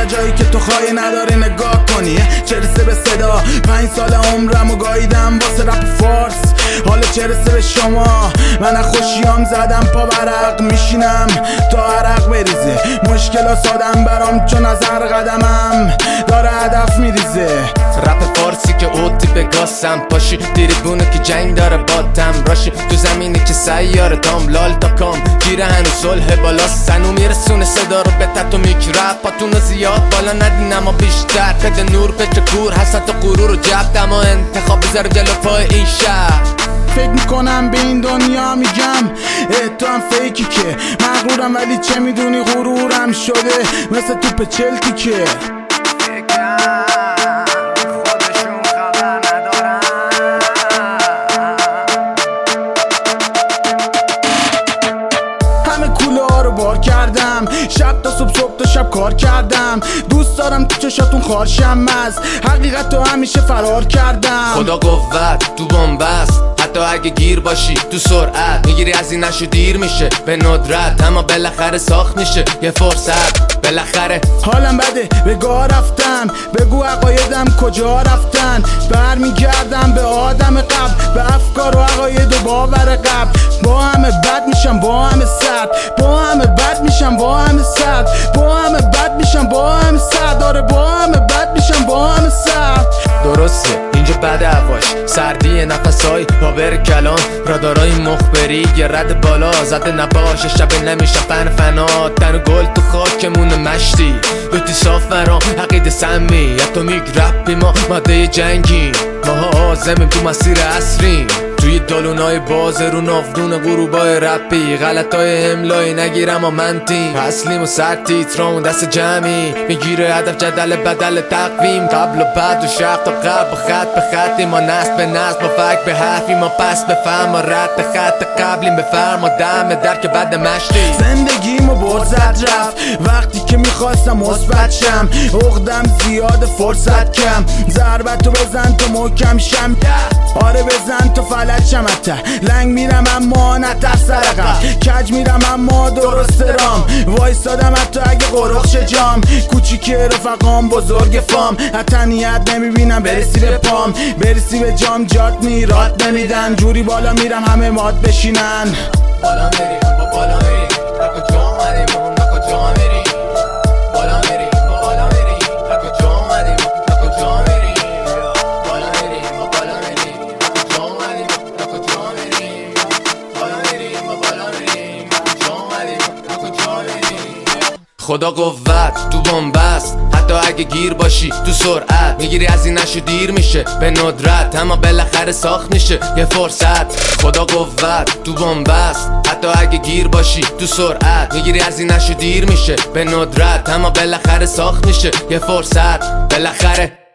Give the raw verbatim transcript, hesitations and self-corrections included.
جایی که تو خواهی نداری نگاه کنی. چه رسه به صدا پنج سال عمرمو گاییدم واسه رپ فارس، حالا چه رسه به شما؟ من خوشیام زدم پا برق میشینم تا عرق بریزه. مشکلا سادم برام چون از هر قدمم داره هدف میریزه. رپ فارسی که اوتی بگاسم پاشی دیری بونه که جنگ داره باتم راشی تو زمینی که سیاره دام لال تا کام گیره هنو صلح بالا سنو میرسونه صدا رو به تتو میک رپ پاتونو زیاد بالا ندین اما بیشتر قد نور پچه کور حسد و غرور و جبت اما انتخاب بذاره جلو پای این شهر. فکر میکنم به این دنیا میگم اه تو هم فیکی که مغرورم ولی چه میدونی غرورم شده مثل توپ چلتی که بار کردم شب تا صبح صبح تا شب کار کردم دوست دارم تو چشاتون خارشم از حقیقت تو همیشه فرار کردم. خدا قوت تو بنبست حتی اگه گیر باشی تو سرعت میگیری از این نشو دیر میشه به ندرت اما بالاخره ساخت میشه یه فرصت بالاخره. حالم بده به گاه رفتم بگو عقایدم کجا رفتن برمیگردم به آدم قبل به افکار و عقاید و باور قبل با همه بد میشم با همه سرد با همه بد میشم با همه سرد با همه بد میشم با همه سرد آره با همه بد میشم با همه سرد. درسته اینجا بد هواش سردی نفسای پاور کلان رادارای مخبری یه رد بالا زده نباشه شب نمیشه فن فنا تن گل تو خاکمون مشتی لوتی صاف مرام عقید سمی اتمیک رپی ما ماده جنگی ماها آزمیم تو مسیر عصریم توی دالونای باز رو نافدون غروبای رپی غلطای املایی نگیرم و منتیم اصلیم و سر تیترام دست جمعی میگیره هدف جدل بدل تقویم قبل و بعد و شرق تا قبل و خط به خطی ما نسل به نسل با فک به حرفی ما پس بفهم و رد خط قبلیم بفرم و دم در که بد مشتی. زندگیمو برزد رفت وقتی که میخواستم مثبت شم عقدم زیاد فرصت کم ضربتو بزن تو محکم شم آره بزن تو فلج شم حتی لنگ میرم اما نتر سرقم کج میرم اما درست رام وایستادم حتی اگه قرخش جام کوچیک رفقام بزرگ فام حتی نیت نمیبینم برسی به پام برسی به جام جات میرات نمیدن جوری بالا میرم همه ماد بشینن بالا میریم با بالا میریم نکو جا آمدیم نکو جا میریم بالا میریم با بالا میریم نکو جا آمدیم نکو جا میریم بالا میریم با بالا میریم نکو جا آمدیم نکو جا میریم بالا میریم با بالا میریم نکو جا آمدیم نکو جا میریم. خدا قوت تو بنبست حتی اگه گیر باشی تو سرعت میگیری از این نشو دیر میشه به ندرت اما بالاخره ساخت میشه یه فرصت. خدا قوت تو بنبست حتی اگه گیر باشی تو سرعت میگیری از این نشو دیر میشه به ندرت اما بالاخره ساخت میشه یه فرصت بالاخره.